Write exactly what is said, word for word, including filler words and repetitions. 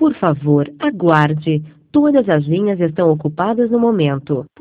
Por favor, aguarde. Todas as linhas estão ocupadas no momento.